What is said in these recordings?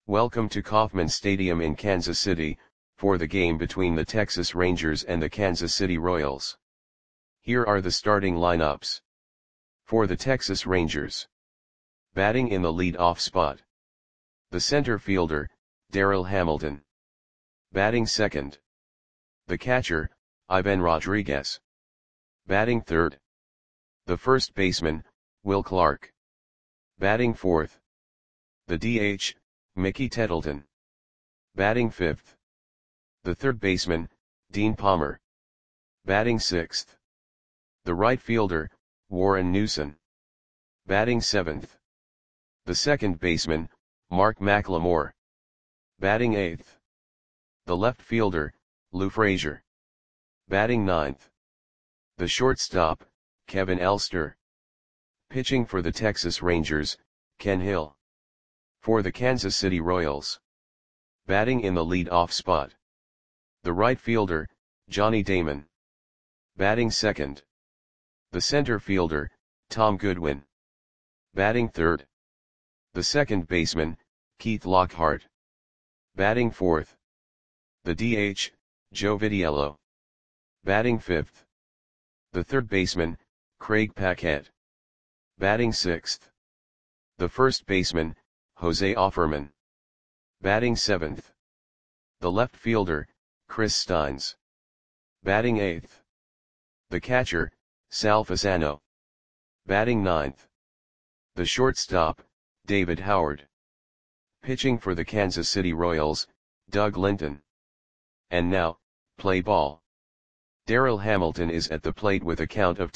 Welcome to Kauffman Stadium in Kansas City, for the game between the Texas Rangers and the Kansas City Royals. Here are the starting lineups. For the Texas Rangers. Batting in the lead-off spot. The center fielder, Darryl Hamilton. Batting second. The catcher, Ivan Rodriguez. Batting third. The first baseman, Will Clark. Batting fourth. The DH, Mickey Tettleton. Batting fifth. The third baseman, Dean Palmer. Batting sixth. The right fielder, Warren Newson. Batting seventh. The second baseman, Mark McLemore. Batting eighth. The left fielder, Lou Frazier. Batting ninth. The shortstop, Kevin Elster. Pitching for the Texas Rangers, Ken Hill. For the Kansas City Royals. Batting in the lead-off spot. The right fielder, Johnny Damon. Batting second. The center fielder, Tom Goodwin. Batting third. The second baseman, Keith Lockhart. Batting fourth. The DH, Joe Vitiello. Batting fifth. The third baseman, Craig Paquette. Batting sixth. The first baseman, Jose Offerman. Batting seventh. The left fielder, Chris Steins. Batting eighth. The catcher, Sal Fasano. Batting ninth. The shortstop, David Howard. Pitching for the Kansas City Royals, Doug Linton. And now, play ball. Darryl Hamilton is at the plate with a count of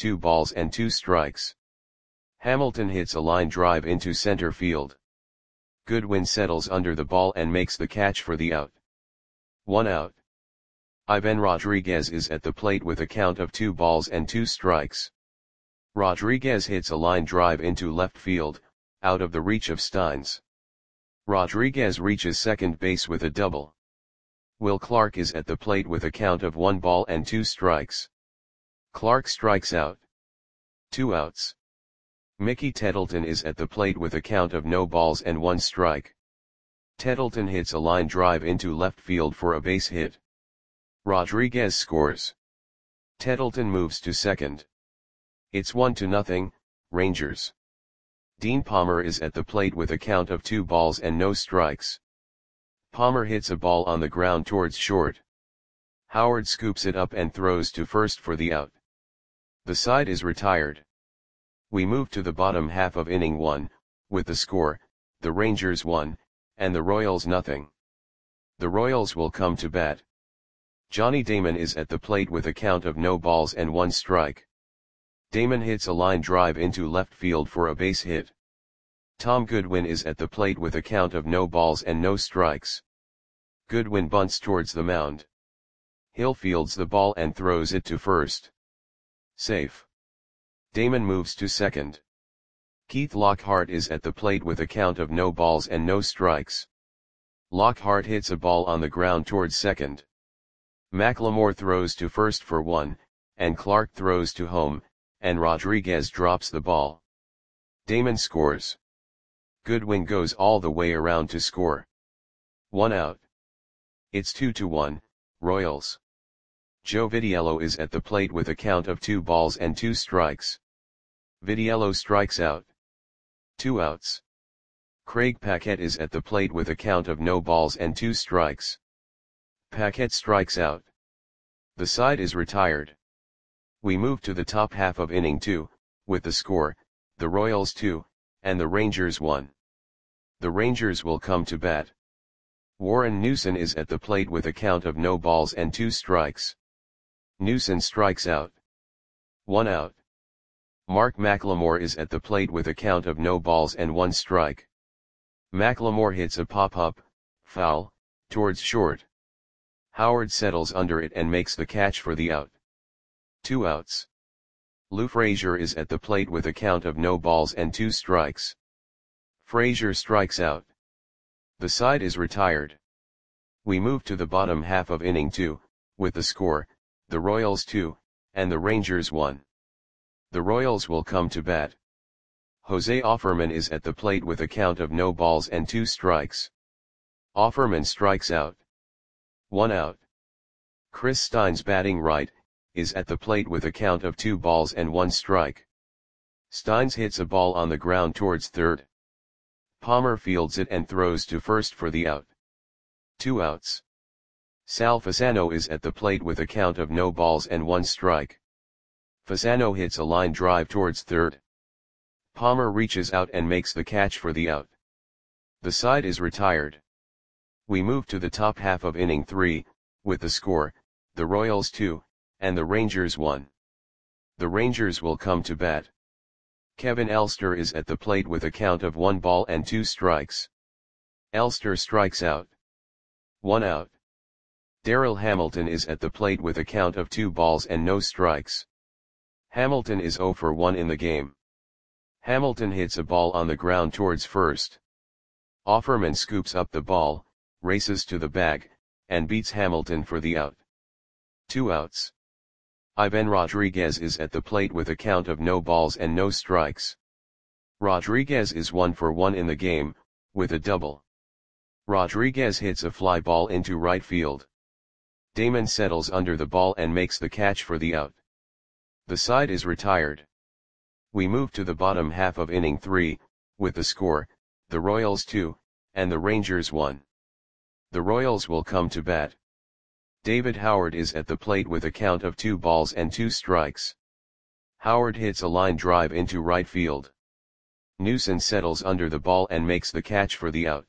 2-2. Hamilton hits a line drive into center field. Goodwin settles under the ball and makes the catch for the out. 1 out. Ivan Rodriguez is at the plate with a count of 2-2. Rodriguez hits a line drive into left field, out of the reach of Steins. Rodriguez reaches second base with a double. Will Clark is at the plate with a count of 1-2. Clark strikes out. 2 outs. Mickey Tettleton is at the plate with a count of 0-1. Tettleton hits a line drive into left field for a base hit. Rodriguez scores. Tettleton moves to second. It's 1-0, Rangers. Dean Palmer is at the plate with a count of 2-0. Palmer hits a ball on the ground towards short. Howard scoops it up and throws to first for the out. The side is retired. We move to the bottom half of inning 1, with the score, the Rangers 1, and the Royals 0. The Royals will come to bat. Johnny Damon is at the plate with a count of 0-1. Damon hits a line drive into left field for a base hit. Tom Goodwin is at the plate with a count of 0-0. Goodwin bunts towards the mound. Hill fields the ball and throws it to first. Safe. Damon moves to second. Keith Lockhart is at the plate with a count of 0-0. Lockhart hits a ball on the ground towards second. McLemore throws to first for 1, and Clark throws to home, and Rodriguez drops the ball. Damon scores. Goodwin goes all the way around to score. 1 out. It's 2-1, Royals. Joe Vitiello is at the plate with a count of 2-2. Vitiello strikes out. 2 outs. Craig Paquette is at the plate with a count of 0-2. Paquette strikes out. The side is retired. We move to the top half of inning 2, with the score, the Royals 2, and the Rangers 1. The Rangers will come to bat. Warren Newson is at the plate with a count of 0-2. Newson strikes out. 1 out. Mark McLemore is at the plate with a count of 0-1. McLemore hits a pop-up, foul, towards short. Howard settles under it and makes the catch for the out. 2 outs. Lou Frazier is at the plate with a count of 0-2. Frazier strikes out. The side is retired. We move to the bottom half of inning 2, with the score, the Royals 2, and the Rangers 1. The Royals will come to bat. Jose Offerman is at the plate with a count of 0-2. Offerman strikes out. 1 out. Chris Steins batting right, is at the plate with a count of 2 balls and 1 strike. Steins hits a ball on the ground towards third. Palmer fields it and throws to first for the out. 2 outs. Sal Fasano is at the plate with a count of no balls and 1 strike. Fasano hits a line drive towards third. Palmer reaches out and makes the catch for the out. The side is retired. We move to the top half of inning 3, with the score, the Royals 2, and the Rangers 1. The Rangers will come to bat. Kevin Elster is at the plate with a count of 1 ball and 2 strikes. Elster strikes out. 1 out. Darryl Hamilton is at the plate with a count of 2 balls and no strikes. Hamilton is 0 for 1 in the game. Hamilton hits a ball on the ground towards first. Offerman scoops up the ball, races to the bag, and beats Hamilton for the out. 2 outs. Ivan Rodriguez is at the plate with a count of no balls and no strikes. Rodriguez is 1 for 1 in the game, with a double. Rodriguez hits a fly ball into right field. Damon settles under the ball and makes the catch for the out. The side is retired. We move to the bottom half of inning 3, with the score, the Royals 2, and the Rangers 1. The Royals will come to bat. David Howard is at the plate with a count of 2 balls and 2 strikes. Howard hits a line drive into right field. Newson settles under the ball and makes the catch for the out.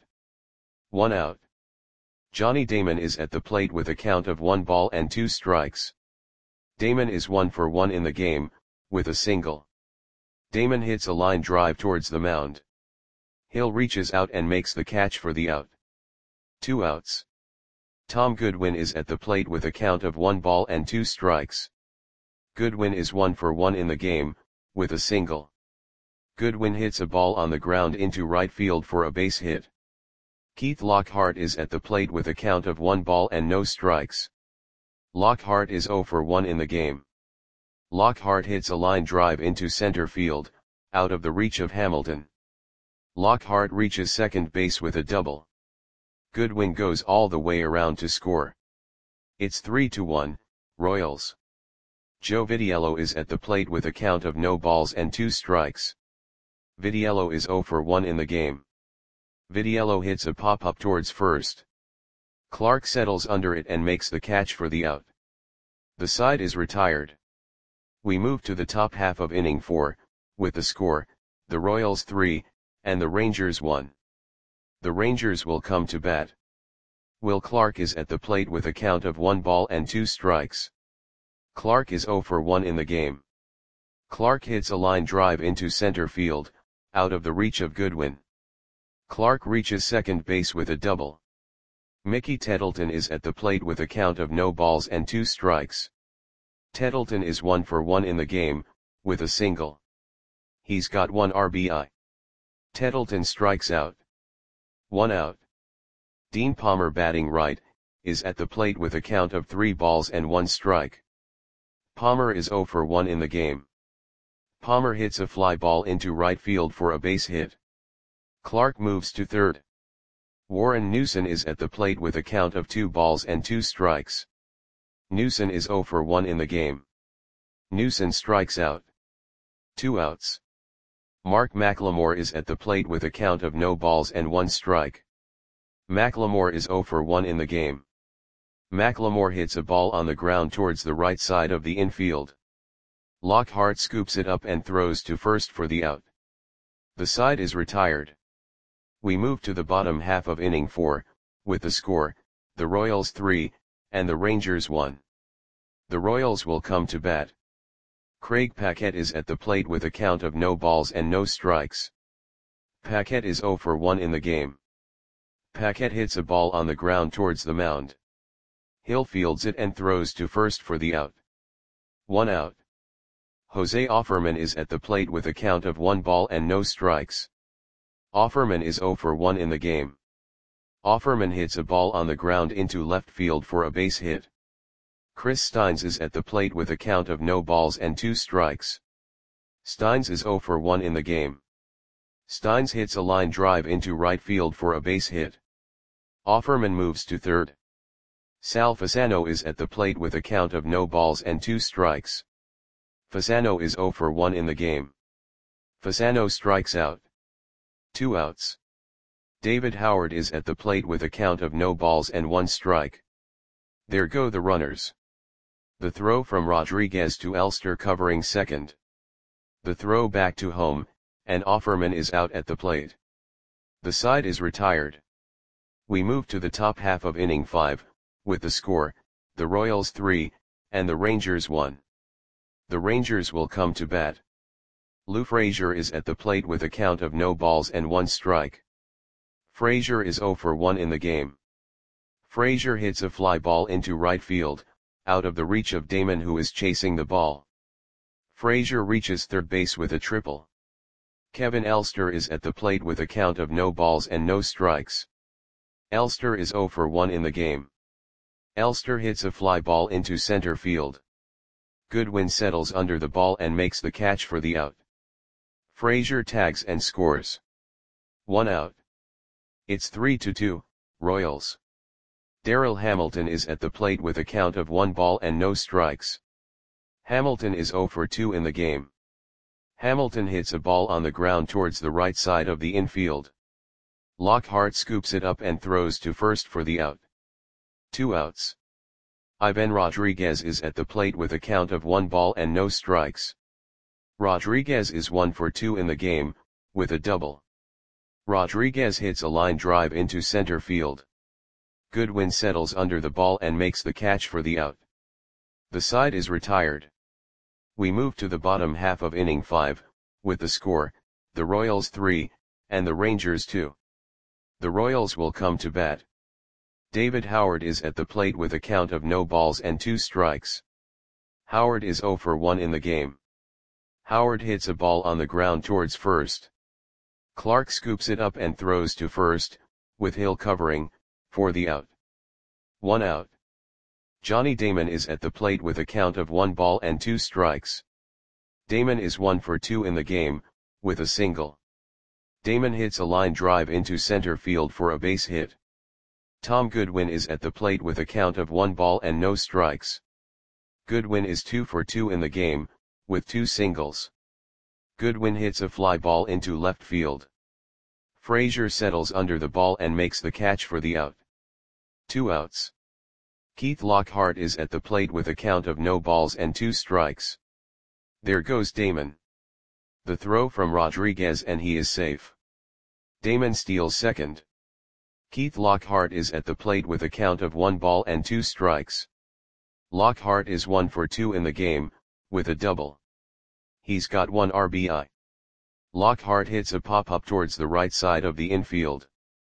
1 out. Johnny Damon is at the plate with a count of 1 ball and 2 strikes. Damon is 1 for 1 in the game, with a single. Damon hits a line drive towards the mound. Hill reaches out and makes the catch for the out. 2 outs. Tom Goodwin is at the plate with a count of 1 ball and 2 strikes. Goodwin is 1 for 1 in the game, with a single. Goodwin hits a ball on the ground into right field for a base hit. Keith Lockhart is at the plate with a count of 1 ball and no strikes. Lockhart is 0 for 1 in the game. Lockhart hits a line drive into center field, out of the reach of Hamilton. Lockhart reaches second base with a double. Goodwin goes all the way around to score. It's 3-1, Royals. Joe Vitiello is at the plate with a count of no balls and 2 strikes. Vitiello is 0 for 1 in the game. Vitiello hits a pop-up towards first. Clark settles under it and makes the catch for the out. The side is retired. We move to the top half of inning 4, with the score, the Royals 3, and the Rangers 1. The Rangers will come to bat. Will Clark is at the plate with a count of 1 ball and 2 strikes. Clark is 0 for 1 in the game. Clark hits a line drive into center field, out of the reach of Goodwin. Clark reaches second base with a double. Mickey Tettleton is at the plate with a count of no balls and 2 strikes. Tettleton is 1 for 1 in the game, with a single. He's got 1 RBI. Tettleton strikes out. 1 out. Dean Palmer batting right, is at the plate with a count of 3 balls and 1 strike. Palmer is 0 for 1 in the game. Palmer hits a fly ball into right field for a base hit. Clark moves to third. Warren Newson is at the plate with a count of 2 balls and 2 strikes. Newson is 0 for 1 in the game. Newson strikes out. 2 outs. Mark McLemore is at the plate with a count of no balls and 1 strike. McLemore is 0 for 1 in the game. McLemore hits a ball on the ground towards the right side of the infield. Lockhart scoops it up and throws to first for the out. The side is retired. We move to the bottom half of inning 4, with the score, the Royals 3, and the Rangers 1. The Royals will come to bat. Craig Paquette is at the plate with a count of no balls and no strikes. Paquette is 0 for 1 in the game. Paquette hits a ball on the ground towards the mound. Hill fields it and throws to first for the out. 1 out. Jose Offerman is at the plate with a count of 1 ball and no strikes. Offerman is 0 for 1 in the game. Offerman hits a ball on the ground into left field for a base hit. Chris Steins is at the plate with a count of no balls and 2 strikes. Steins is 0 for 1 in the game. Steins hits a line drive into right field for a base hit. Offerman moves to third. Sal Fasano is at the plate with a count of no balls and 2 strikes. Fasano is 0 for 1 in the game. Fasano strikes out. 2 outs. David Howard is at the plate with a count of no balls and 1 strike. There go the runners. The throw from Rodriguez to Elster covering second. The throw back to home, and Offerman is out at the plate. The side is retired. We move to the top half of inning 5, with the score, the Royals 3, and the Rangers 1. The Rangers will come to bat. Lou Frazier is at the plate with a count of no balls and 1 strike. Frazier is 0 for 1 in the game. Frazier hits a fly ball into right field, out of the reach of Damon, who is chasing the ball. Frazier reaches third base with a triple. Kevin Elster is at the plate with a count of no balls and no strikes. Elster is 0 for 1 in the game. Elster hits a fly ball into center field. Goodwin settles under the ball and makes the catch for the out. Frazier tags and scores. 1 out. It's 3-2, Royals. Darryl Hamilton is at the plate with a count of 1 ball and no strikes. Hamilton is 0 for 2 in the game. Hamilton hits a ball on the ground towards the right side of the infield. Lockhart scoops it up and throws to first for the out. 2 outs. Ivan Rodriguez is at the plate with a count of 1 ball and no strikes. Rodriguez is 1 for 2 in the game, with a double. Rodriguez hits a line drive into center field. Goodwin settles under the ball and makes the catch for the out. The side is retired. We move to the bottom half of inning 5, with the score, the Royals 3, and the Rangers 2. The Royals will come to bat. David Howard is at the plate with a count of no balls and 2 strikes. Howard is 0 for 1 in the game. Howard hits a ball on the ground towards first. Clark scoops it up and throws to first, with Hill covering, for the out. 1 out. Johnny Damon is at the plate with a count of 1 ball and 2 strikes. Damon is 1 for 2 in the game, with a single. Damon hits a line drive into center field for a base hit. Tom Goodwin is at the plate with a count of 1 ball and no strikes. Goodwin is 2 for 2 in the game, with 2 singles. Goodwin hits a fly ball into left field. Frazier settles under the ball and makes the catch for the out. 2 outs. Keith Lockhart is at the plate with a count of no balls and 2 strikes. There goes Damon. The throw from Rodriguez and he is safe. Damon steals second. Keith Lockhart is at the plate with a count of 1 ball and 2 strikes. Lockhart is 1 for 2 in the game, with a double. He's got 1 RBI. Lockhart hits a pop-up towards the right side of the infield.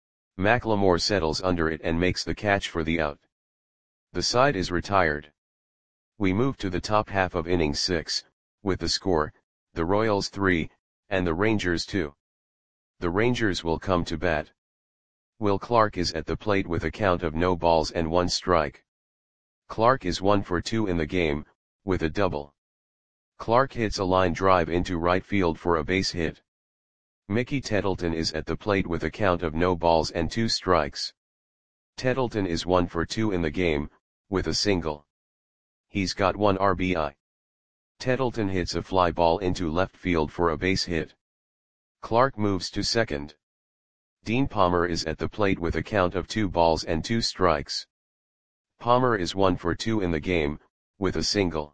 McLemore settles under it and makes the catch for the out. The side is retired. We move to the top half of inning 6, with the score, the Royals 3, and the Rangers 2. The Rangers will come to bat. Will Clark is at the plate with a count of no balls and 1 strike. Clark is 1 for 2 in the game, with a double. Clark hits a line drive into right field for a base hit. Mickey Tettleton is at the plate with a count of no balls and 2 strikes. Tettleton is 1 for 2 in the game, with a single. He's got 1 RBI. Tettleton hits a fly ball into left field for a base hit. Clark moves to second. Dean Palmer is at the plate with a count of 2 balls and 2 strikes. Palmer is 1 for 2 in the game, with a single.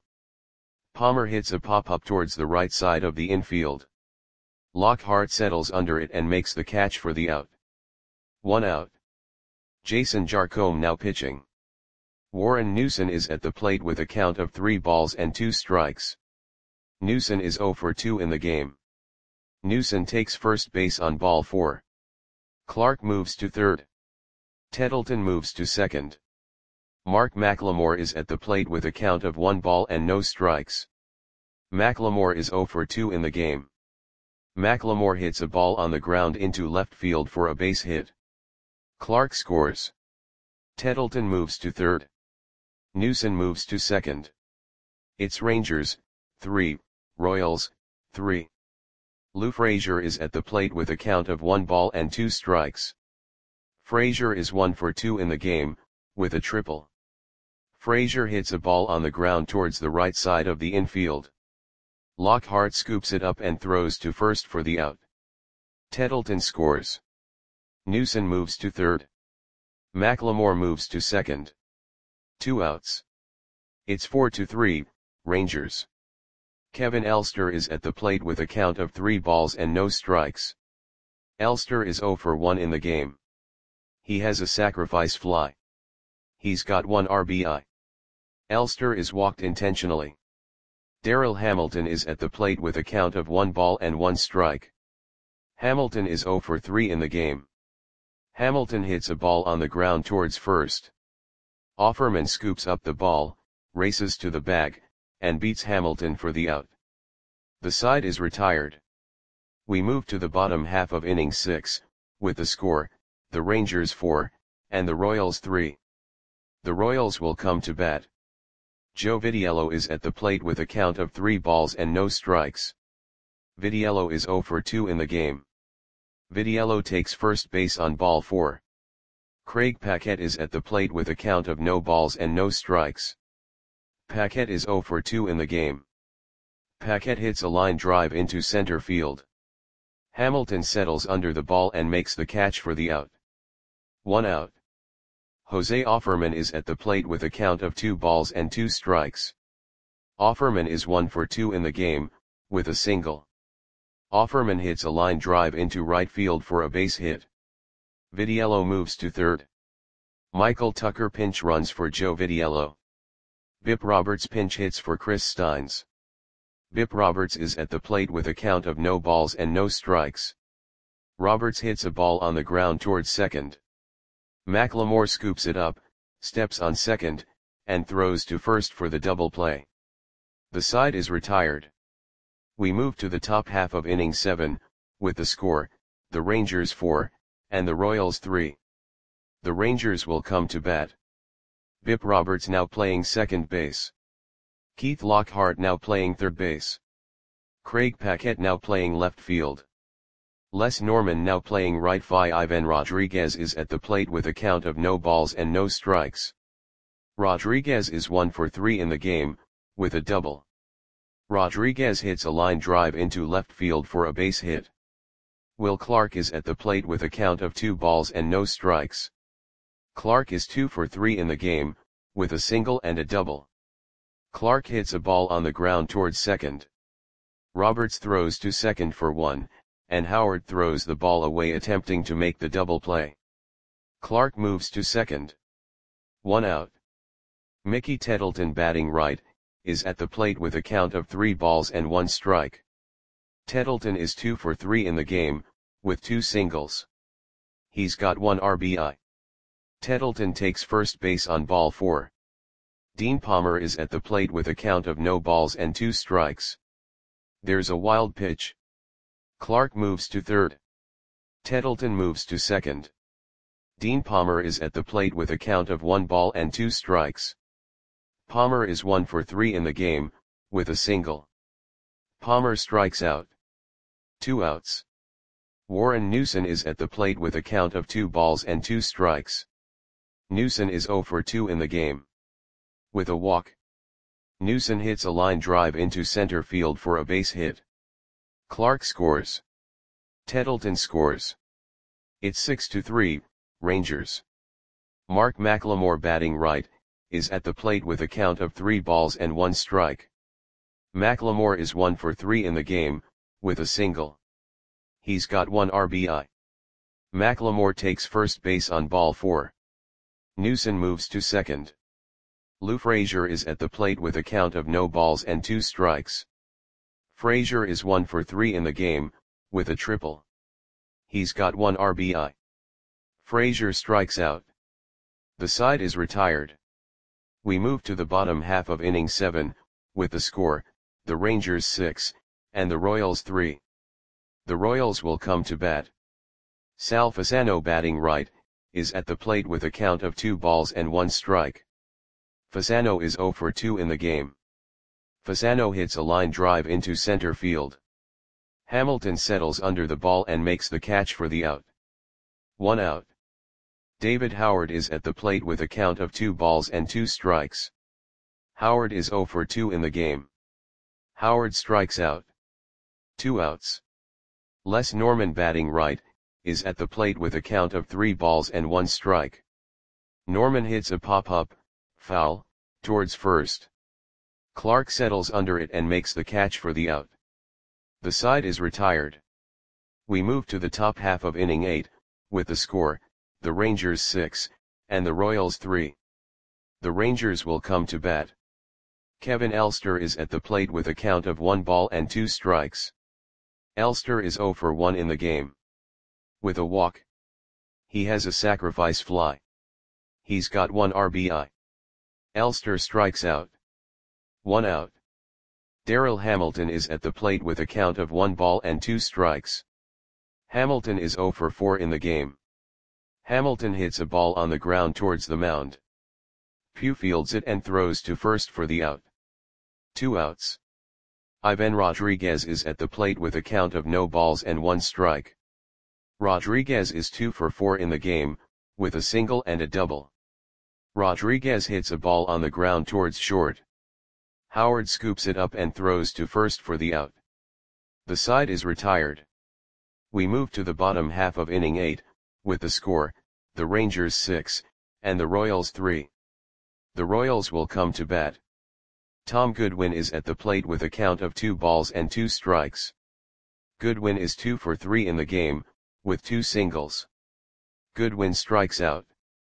Palmer hits a pop-up towards the right side of the infield. Lockhart settles under it and makes the catch for the out. 1 out. Jason Jarcombe now pitching. Warren Newson is at the plate with a count of 3 balls and 2 strikes. Newson is 0 for 2 in the game. Newson takes first base on ball 4. Clark moves to third. Tettleton moves to second. Mark McLemore is at the plate with a count of 1 ball and no strikes. McLemore is 0 for 2 in the game. McLemore hits a ball on the ground into left field for a base hit. Clark scores. Tettleton moves to third. Newson moves to second. It's Rangers, 3, Royals, 3. Lou Frazier is at the plate with a count of 1 ball and 2 strikes. Frazier is 1 for 2 in the game, with a triple. Frazier hits a ball on the ground towards the right side of the infield. Lockhart scoops it up and throws to first for the out. Tettleton scores. Newson moves to third. McLemore moves to second. 2 outs. It's 4-3, Rangers. Kevin Elster is at the plate with a count of 3 balls and no strikes. Elster is 0 for 1 in the game. He has a sacrifice fly. He's got 1 RBI. Elster is walked intentionally. Darryl Hamilton is at the plate with a count of 1 ball and 1 strike. Hamilton is 0 for 3 in the game. Hamilton hits a ball on the ground towards first. Offerman scoops up the ball, races to the bag, and beats Hamilton for the out. The side is retired. We move to the bottom half of inning 6, with the score, the Rangers 4, and the Royals 3. The Royals will come to bat. Joe Vitiello is at the plate with a count of 3 balls and no strikes. Vitiello is 0 for 2 in the game. Vitiello takes first base on ball 4. Craig Paquette is at the plate with a count of no balls and no strikes. Paquette is 0 for 2 in the game. Paquette hits a line drive into center field. Hamilton settles under the ball and makes the catch for the out. 1 out. Jose Offerman is at the plate with a count of 2 balls and 2 strikes. Offerman is 1 for 2 in the game, with a single. Offerman hits a line drive into right field for a base hit. Vitiello moves to third. Michael Tucker pinch runs for Joe Vitiello. Bip Roberts pinch hits for Chris Steins. Bip Roberts is at the plate with a count of no balls and no strikes. Roberts hits a ball on the ground towards second. McLemore scoops it up, steps on second, and throws to first for the double play. The side is retired. We move to the top half of inning 7, with the score, the Rangers 4, and the Royals 3. The Rangers will come to bat. Bip Roberts now playing second base. Keith Lockhart now playing third base. Craig Paquette now playing left field. Les Norman now playing right. Ivan Rodriguez is at the plate with a count of no balls and no strikes. Rodriguez is 1 for 3 in the game, with a double. Rodriguez hits a line drive into left field for a base hit. Will Clark is at the plate with a count of 2 balls and no strikes. Clark is 2 for 3 in the game, with a single and a double. Clark hits a ball on the ground towards second. Roberts throws to second for 1, and Howard throws the ball away attempting to make the double play. Clark moves to second. 1 out. Mickey Tettleton batting right, is at the plate with a count of 3 balls and 1 strike. Tettleton is 2 for 3 in the game, with 2 singles. He's got 1 RBI. Tettleton takes first base on ball 4. Dean Palmer is at the plate with a count of no balls and 2 strikes. There's a wild pitch. Clark moves to third. Tettleton moves to second. Dean Palmer is at the plate with a count of 1 ball and 2 strikes. Palmer is 1 for 3 in the game, with a single. Palmer strikes out. 2 outs. Warren Newson is at the plate with a count of 2 balls and 2 strikes. Newson is 0 for 2 in the game. With a walk. Newson hits a line drive into center field for a base hit. Clark scores. Tettleton scores. It's 6-3, Rangers. Mark McLemore batting right, is at the plate with a count of 3 balls and 1 strike. McLemore is 1 for 3 in the game, with a single. He's got 1 RBI. McLemore takes first base on ball 4. Newson moves to second. Lou Frazier is at the plate with a count of no balls and 2 strikes. Frazier is 1 for 3 in the game, with a triple. He's got 1 RBI. Frazier strikes out. The side is retired. We move to the bottom half of inning 7, with the score, the Rangers 6, and the Royals 3. The Royals will come to bat. Sal Fasano batting right, is at the plate with a count of 2 balls and 1 strike. Fasano is 0 for 2 in the game. Fasano hits a line drive into center field. Hamilton settles under the ball and makes the catch for the out. 1 out. David Howard is at the plate with a count of 2 balls and 2 strikes. Howard is 0 for 2 in the game. Howard strikes out. 2 outs. Les Norman batting right, is at the plate with a count of 3 balls and 1 strike. Norman hits a pop-up, foul, towards first. Clark settles under it and makes the catch for the out. The side is retired. We move to the top half of inning 8, with the score, the Rangers 6, and the Royals 3. The Rangers will come to bat. Kevin Elster is at the plate with a count of 1 ball and 2 strikes. Elster is 0 for 1 in the game. With a walk. He has a sacrifice fly. He's got 1 RBI. Elster strikes out. 1 out. Darryl Hamilton is at the plate with a count of 1 ball and 2 strikes. Hamilton is 0 for 4 in the game. Hamilton hits a ball on the ground towards the mound. Pugh fields it and throws to first for the out. 2 outs. Ivan Rodriguez is at the plate with a count of no balls and 1 strike. Rodriguez is 2 for 4 in the game, with a single and a double. Rodriguez hits a ball on the ground towards short. Howard scoops it up and throws to first for the out. The side is retired. We move to the bottom half of inning 8, with the score, the Rangers 6, and the Royals 3. The Royals will come to bat. Tom Goodwin is at the plate with a count of 2 balls and 2 strikes. Goodwin is 2 for 3 in the game, with 2 singles. Goodwin strikes out.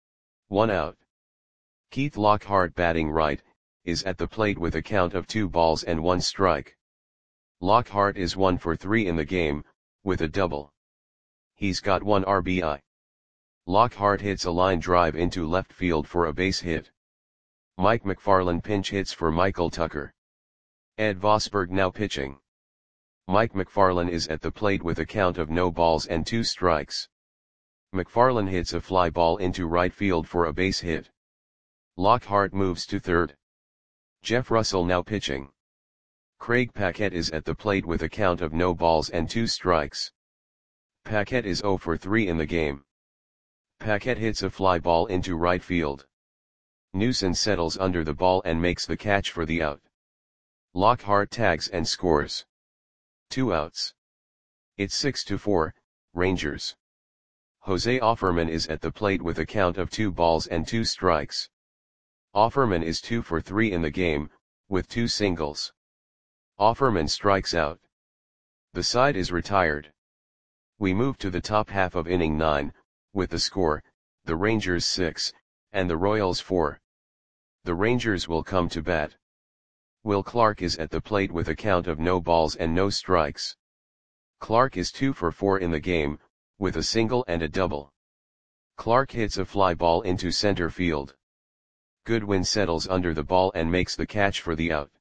1 out. Keith Lockhart batting right, is at the plate with a count of 2 balls and 1 strike. Lockhart is 1 for 3 in the game, with a double. He's got 1 RBI. Lockhart hits a line drive into left field for a base hit. Mike McFarland pinch hits for Michael Tucker. Ed Vosberg now pitching. Mike McFarland is at the plate with a count of no balls and 2 strikes. McFarland hits a fly ball into right field for a base hit. Lockhart moves to third. Jeff Russell now pitching. Craig Paquette is at the plate with a count of no balls and 2 strikes. Paquette is 0 for 3 in the game. Paquette hits a fly ball into right field. Newson settles under the ball and makes the catch for the out. Lockhart tags and scores. 2 outs. It's 6-4, Rangers. Jose Offerman is at the plate with a count of 2 balls and 2 strikes. Offerman is 2 for 3 in the game, with 2 singles. Offerman strikes out. The side is retired. We move to the top half of inning 9, with the score, the Rangers 6, and the Royals 4. The Rangers will come to bat. Will Clark is at the plate with a count of no balls and no strikes. Clark is 2 for 4 in the game, with a single and a double. Clark hits a fly ball into center field. Goodwin settles under the ball and makes the catch for the out.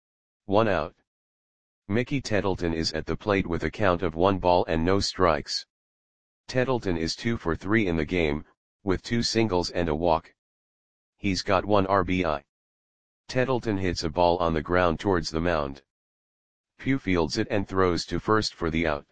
1 out. Mickey Tettleton is at the plate with a count of 1 ball and no strikes. Tettleton is 2 for 3 in the game, with 2 singles and a walk. He's got 1 RBI. Tettleton hits a ball on the ground towards the mound. Pugh fields it and throws to first for the out.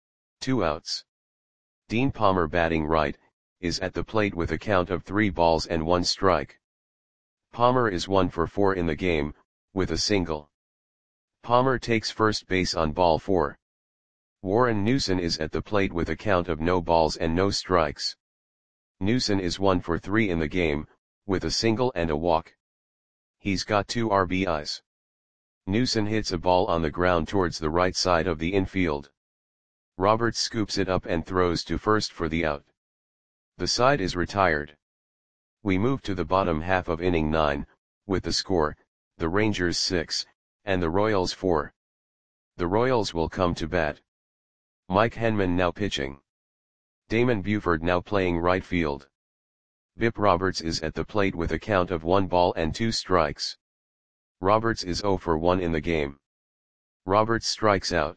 2 outs. Dean Palmer batting right, is at the plate with a count of 3 balls and 1 strike. Palmer is 1 for 4 in the game, with a single. Palmer takes first base on ball 4. Warren Newson is at the plate with a count of no balls and no strikes. Newson is 1 for 3 in the game, with a single and a walk. He's got 2 RBIs. Newson hits a ball on the ground towards the right side of the infield. Roberts scoops it up and throws to first for the out. The side is retired. We move to the bottom half of inning 9, with the score, the Rangers 6, and the Royals 4. The Royals will come to bat. Mike Henman now pitching. Damon Buford now playing right field. Bip Roberts is at the plate with a count of 1 ball and 2 strikes. Roberts is 0 for 1 in the game. Roberts strikes out.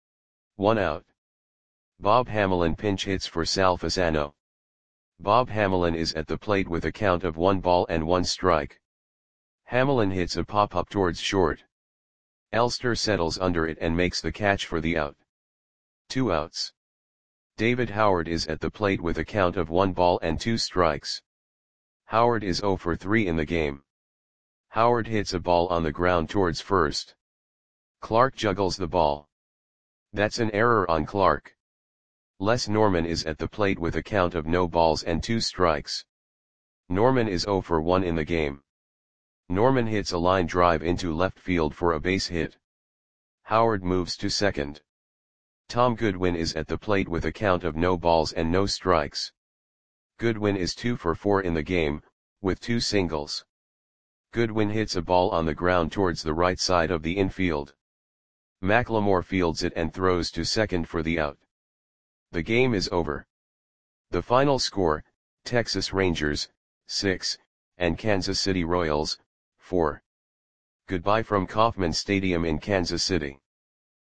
1 out. Bob Hamelin pinch hits for Sal Fasano. Bob Hamelin is at the plate with a count of 1 ball and 1 strike. Hamelin hits a pop-up towards short. Elster settles under it and makes the catch for the out. 2 outs. David Howard is at the plate with a count of 1 ball and 2 strikes. Howard is 0 for 3 in the game. Howard hits a ball on the ground towards first. Clark juggles the ball. That's an error on Clark. Les Norman is at the plate with a count of no balls and 2 strikes. Norman is 0 for 1 in the game. Norman hits a line drive into left field for a base hit. Howard moves to second. Tom Goodwin is at the plate with a count of no balls and no strikes. Goodwin is 2 for 4 in the game, with 2 singles. Goodwin hits a ball on the ground towards the right side of the infield. McLemore fields it and throws to second for the out. The game is over. The final score, Texas Rangers, 6, and Kansas City Royals, 4. Goodbye from Kauffman Stadium in Kansas City.